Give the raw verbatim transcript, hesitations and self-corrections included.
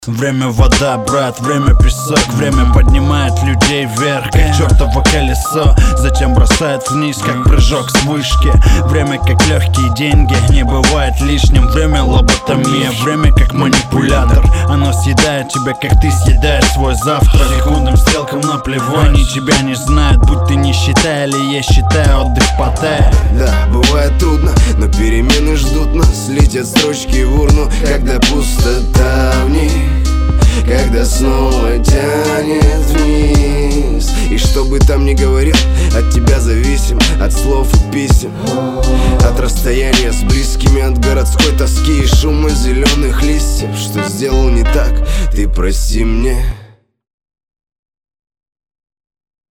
Время вода, брат, время песок. Время поднимает людей вверх, как чертово колесо, затем бросает вниз, как прыжок с вышки. Время как легкие деньги, не бывает лишним. Время лоботомия, время как манипулятор. Оно съедает тебя, как ты съедаешь свой завтрак. Секундным стрелкам наплевать, они тебя не знают, будь ты не считай или я считаю отдых в Паттайе. Да, бывает трудно, но перемены ждут нас. Летят строчки в урну, когда пустота в них, когда снова тянет вниз. И что бы там ни говорил, от тебя зависим, от слов и писем, от расстояния с близкими, от городской тоски и шума зеленых листьев. Что сделал не так, ты прости мне.